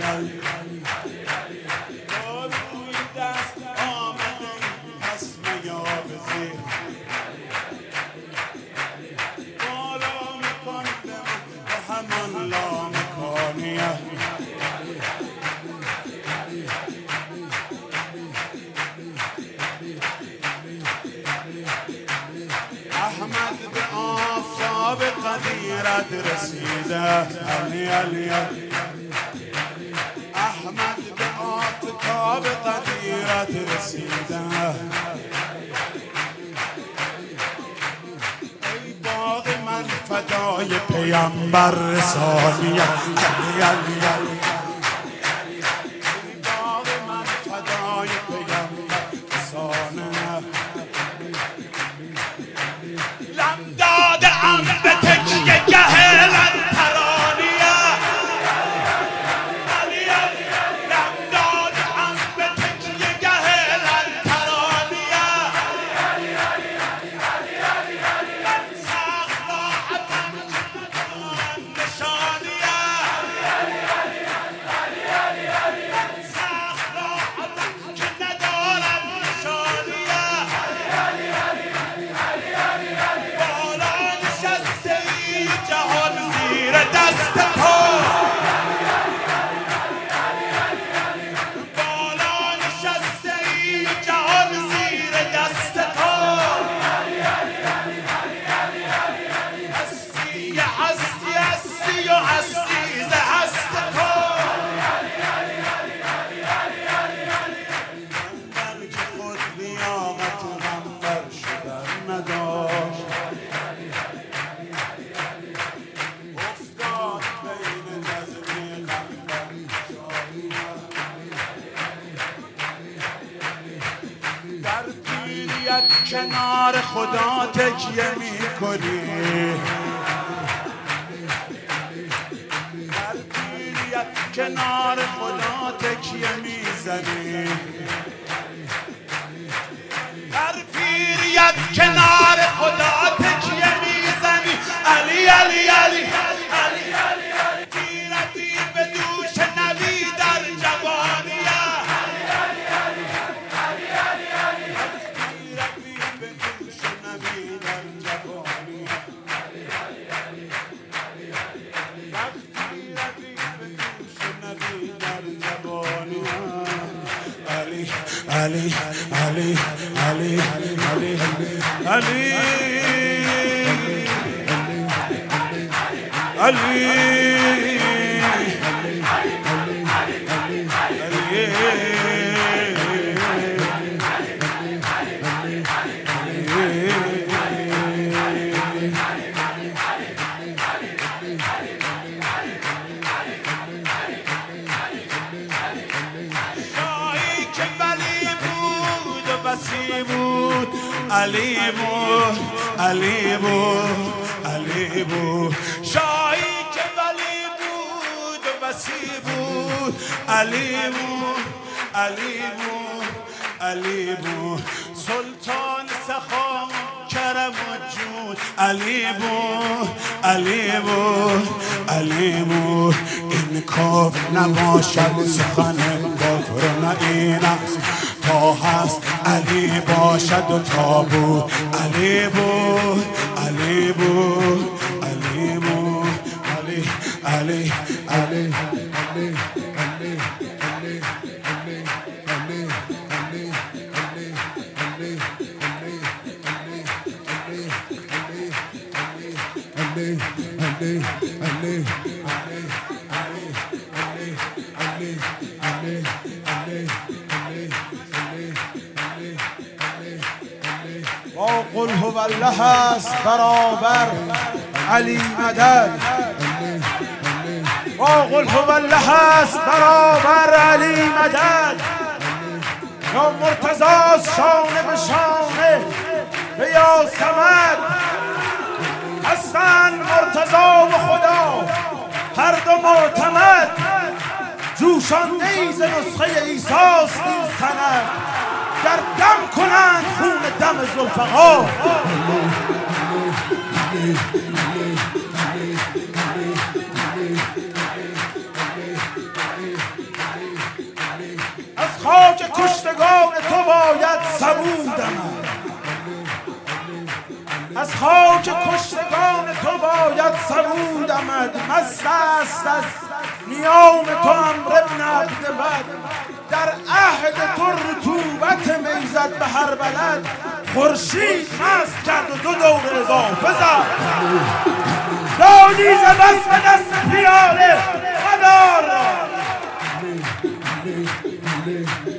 روی دست آمده پس میا بزیر بالا میکنده به همان لامکانیه احمد به آفتاب قدیرت رسیده علی علی احمد به آفتاب قدیرت رسیده ای باغ من فدای پیامبر رسانیه علی علی ای باغ من فدای پیامبر رسانیه لم دادم به تکیه گهلن ترانیه علی علی لم دادم به تکیه گهلن ترانیه من سخت راحتم نشانیه من سخت راحتم که ندارم نشانیه بالا نشسته ای جهان زیر دست تو بالا نشسته ای جهان زیر دست تو هستی هستی هستی و هستی ز هست تو من که خود لیاقت غمبر شدن نداشت افتاد بین جذبه غمبر در پیریت کنار خدا تکیه می کنی در پیریت کنار خدا تکیه می زنی در پیریت کنار خدا تکیه می زنی علی علی علی تیرتی به دوش نبی در جوانیه تیرتی به دوش نبی در جوانیه تیرتی به دوش نبی در جوانیه علی علی علی علی علی علی علی شاهی که ولی بود و وسی بود علی بود علی بود علی بود شاهی که ولی بود و وسی بود علی بود علی بود علی بود سلطان سخا کرم و جود علی بود علی بود علی بود این کفر نباشد سخن کفر نه این است تا هست علی باشد و تا بود علی بود علی بود علی بود علی علی علی علی علی با قل هو الله است برابر علی مدد با قل هو الله است برابر علی مدد یا مرتضی شانه به شانه به یاسمد هستند مرتضی و خدا هر دو معتمد جوشانده ای ز نسخه عیساست این سند گر دم کنند خون دم ذوالفقار کشتگان تو باید سبودم، از خاک کشتگان تو باید سبودمد. مست است از نیام تو امر ابن عبدبد، در عهد تو رطوبت میزد به هر بلد. خورشید مست کرد و 2 دور اضافه زد، دادی ز بس به دست پیاله مدار را.